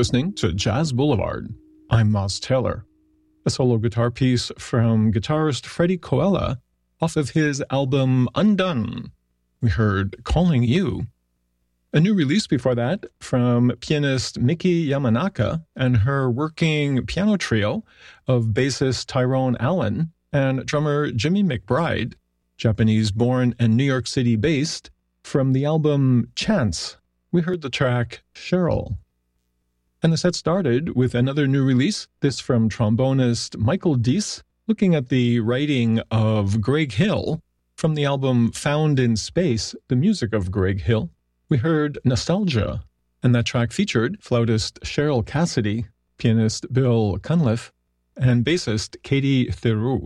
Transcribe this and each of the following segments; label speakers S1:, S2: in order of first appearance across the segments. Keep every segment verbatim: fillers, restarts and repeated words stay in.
S1: listening to Jazz Boulevard. I'm Moz Taylor. A solo guitar piece from guitarist Freddie Koella off of his album Undone. We heard Calling You. A new release before that from pianist Miki Yamanaka and her working piano trio of bassist Tyrone Allen and drummer Jimmy McBride, Japanese-born and New York City-based. From the album Chance, we heard the track Cheryl. And the set started with another new release, this from trombonist Michael Deese, looking at the writing of Greg Hill from the album Found in Space, the music of Greg Hill. We heard Nostalgia, and that track featured flautist Cheryl Cassidy, pianist Bill Cunliffe, and bassist Katie Theroux.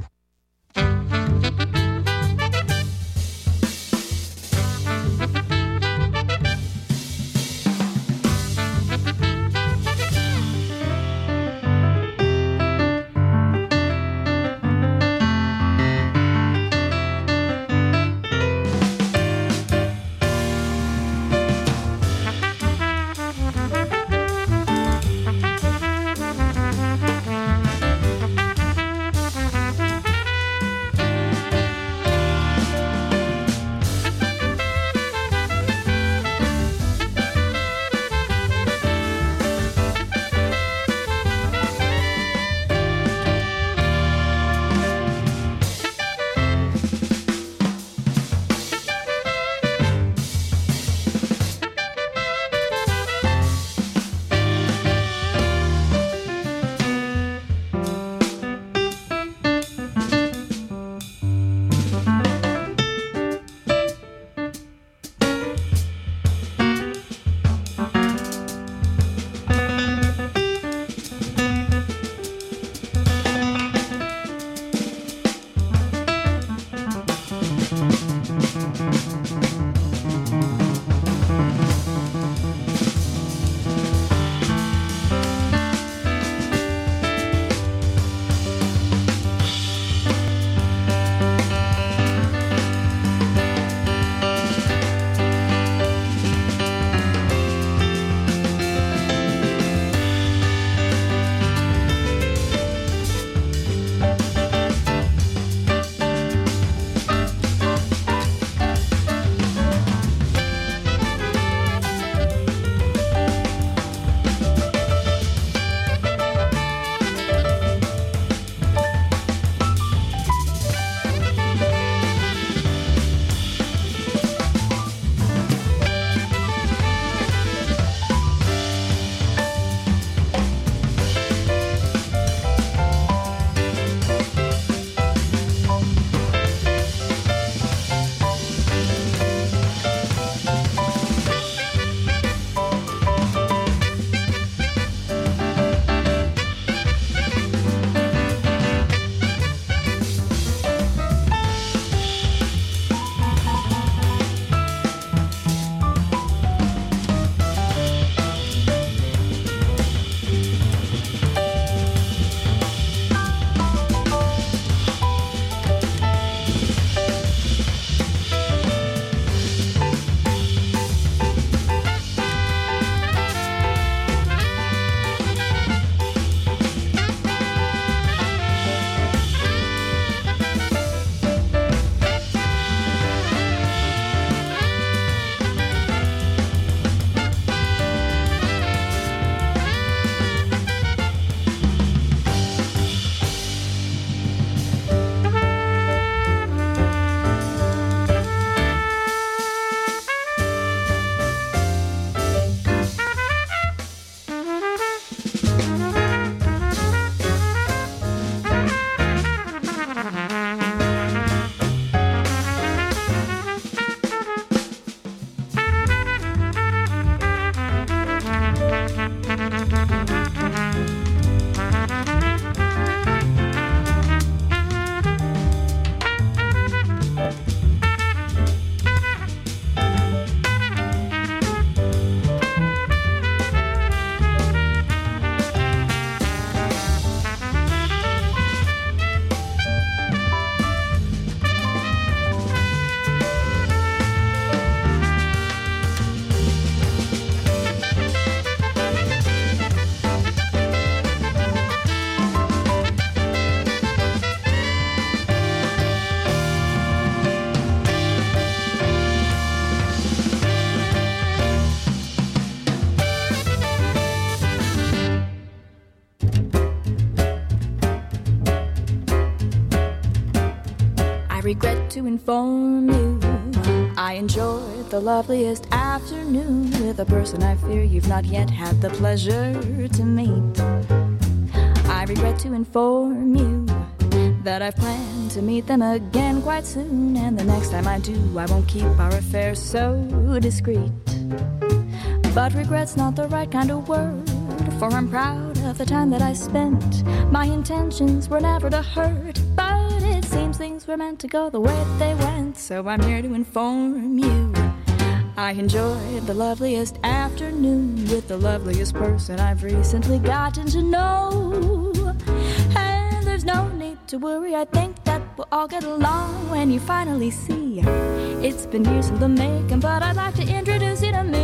S2: to inform you I enjoyed the loveliest afternoon with a person I fear you've not yet had the pleasure to meet. I regret to inform you that I've planned to meet them again quite soon, and the next time I do, I won't keep our affair so discreet. But regret's not the right kind of word, for I'm proud of the time that I spent. My intentions were never to hurt, but it seems things were meant to go the way that they went, so I'm here to inform you I enjoyed the loveliest afternoon with the loveliest person I've recently gotten to know. And there's no need to worry, I think that we'll all get along when you finally see. It's been years in the making, but I'd like to introduce you to me.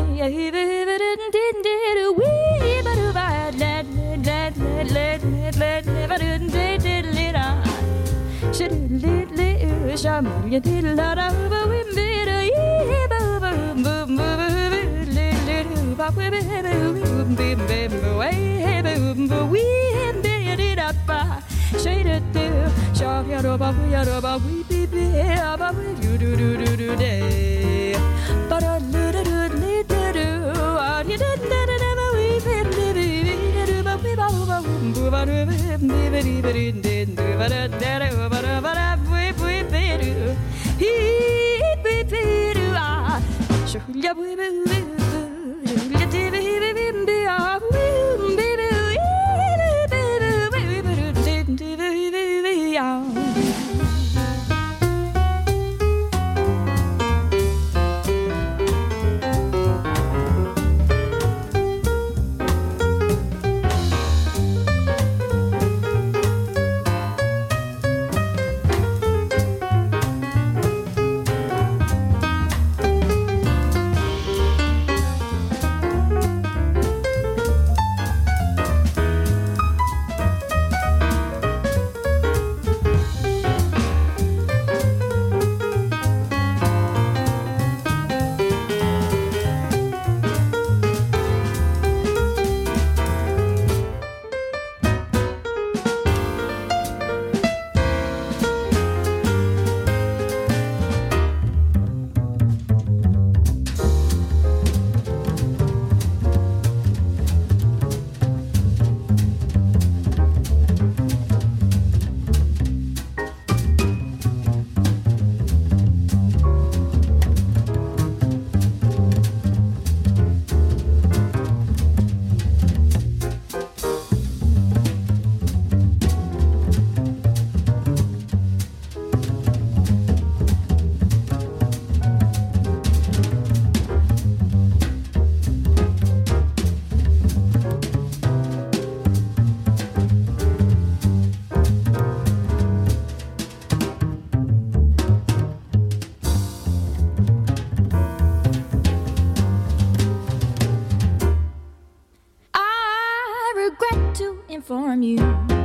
S2: Inform you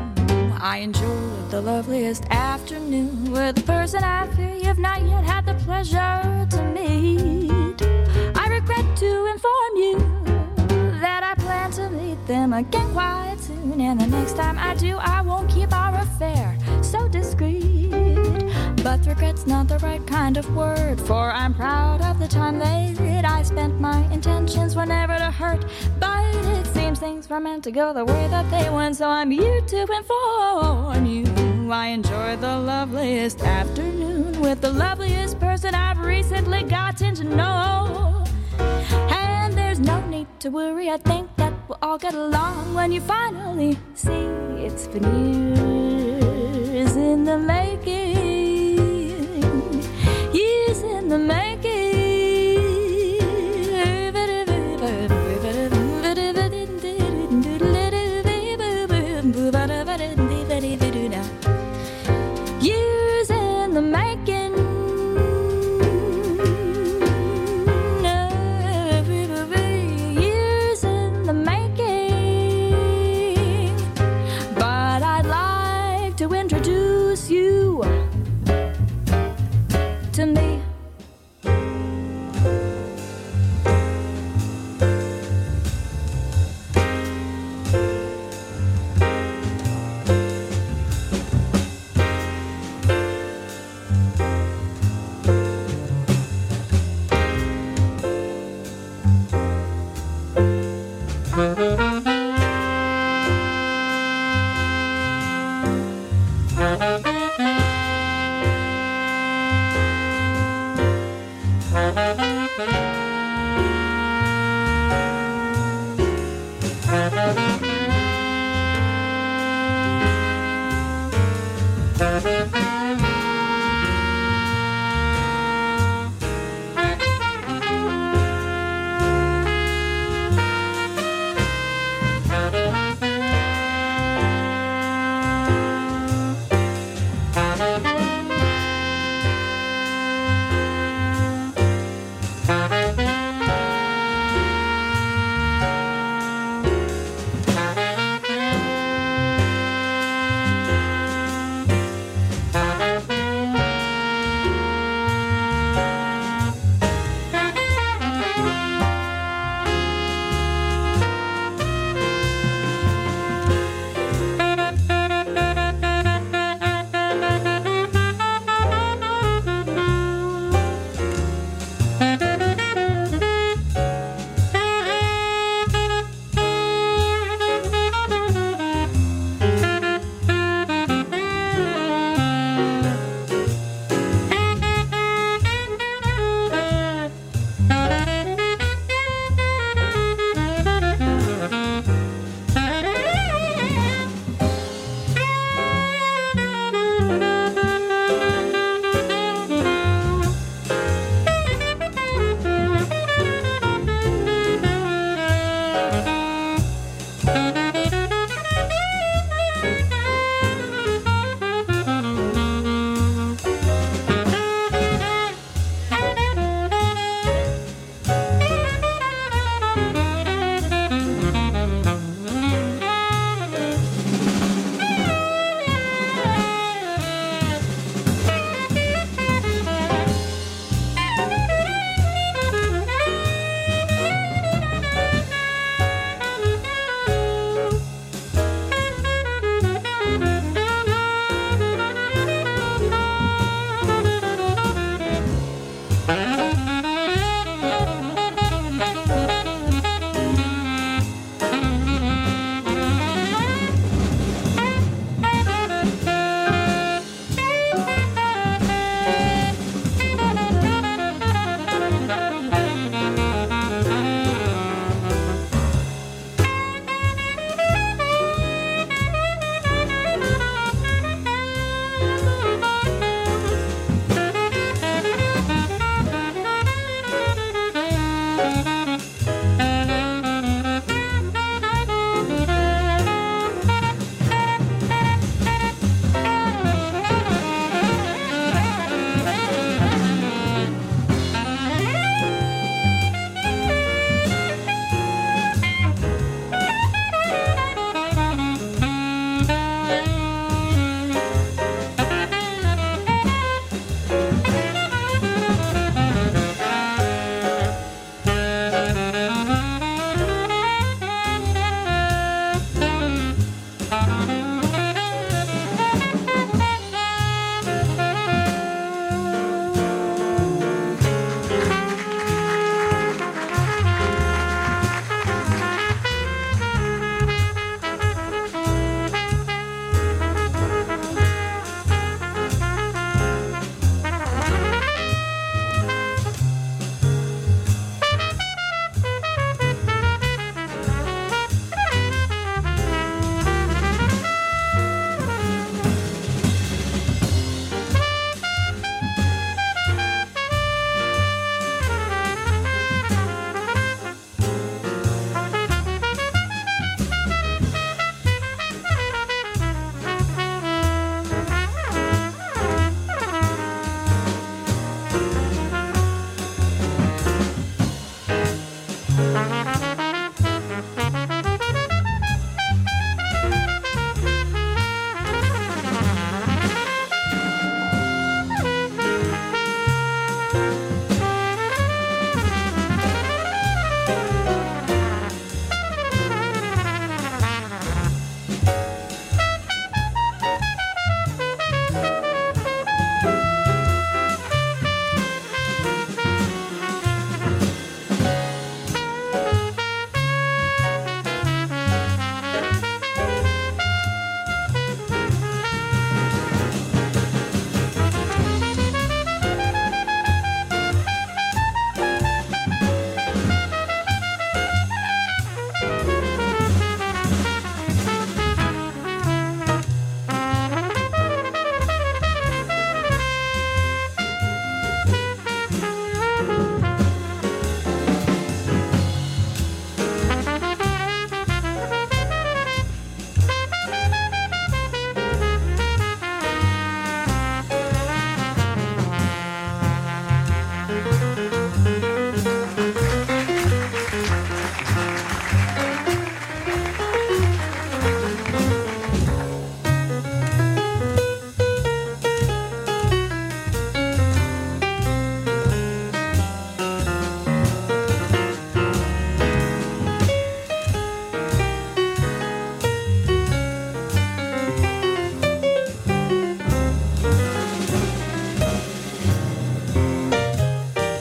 S2: I enjoyed the loveliest afternoon with a person I fear you've not yet had the pleasure to meet. I regret to inform you that I plan to meet them again quite soon, and the next time I do, I won't keep our affair so discreet. But regret's not the right kind of word, for I'm proud of the time they did. I spent my intentions were never to hurt, but it seems things were meant to go the way that they went, so I'm here to inform you I enjoyed the loveliest afternoon with the loveliest person I've recently gotten to know. And there's no need to worry, I think that we'll all get along when you finally see. It's been years in the making, years in the making. Years in the making. Years in the making. But I'd like to introduce you to me. Thank you.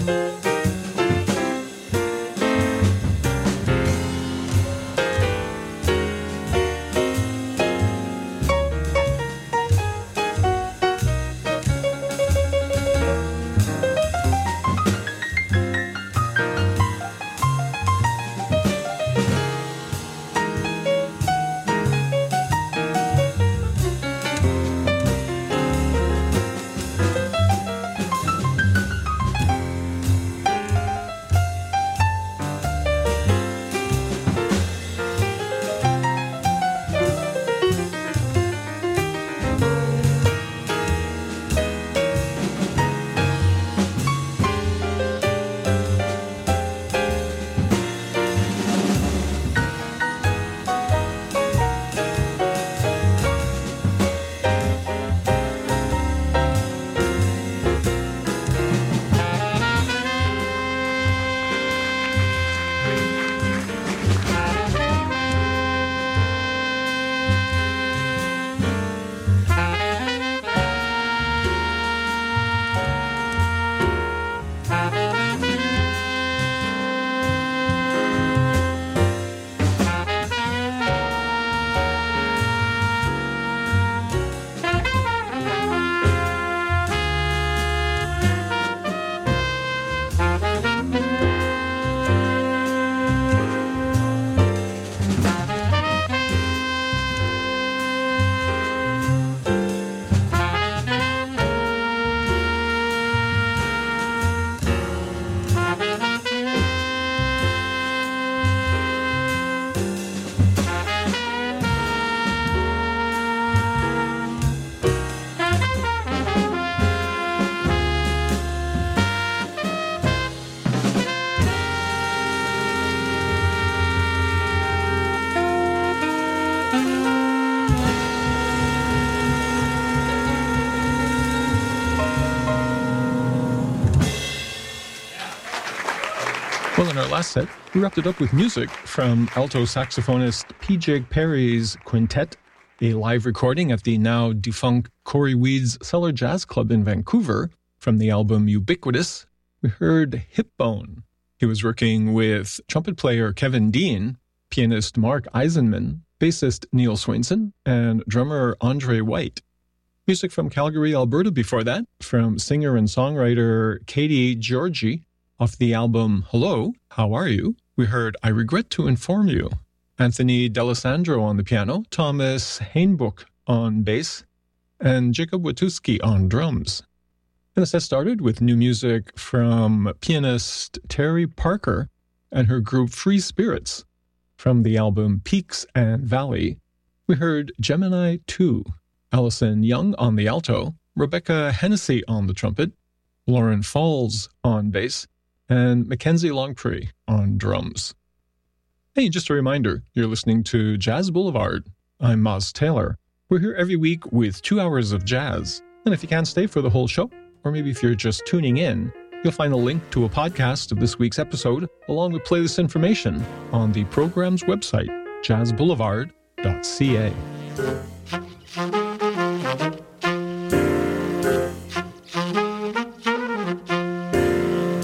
S1: Well, in our last set, we wrapped it up with music from alto saxophonist P J Perry's Quintet, a live recording at the now defunct Corey Weed's Cellar Jazz Club in Vancouver. From the album Ubiquitous, we heard Hip Bone. He was working with trumpet player Kevin Dean, pianist Mark Eisenman, bassist Neil Swainson, and drummer Andre White. Music from Calgary, Alberta before that, from singer and songwriter Katie Georgie. Off the album Hello, How Are You? We heard I Regret to Inform You. Anthony D'Alessandro on the piano, Thomas Hainbuch on bass, and Jacob Watuski on drums. And the set started with new music from pianist Terry Parker and her group Free Spirits. From the album Peaks and Valley, we heard Gemini two, Allison Young on the alto, Rebecca Hennessy on the trumpet, Lauren Falls on bass, and Mackenzie Longpree on drums. Hey, just a reminder, you're listening to Jazz Boulevard. I'm Moz Taylor. We're here every week with two hours of jazz. And if you can't stay for the whole show, or maybe if you're just tuning in, you'll find a link to a podcast of this week's episode, along with playlist information on the program's website, jazz boulevard dot c a.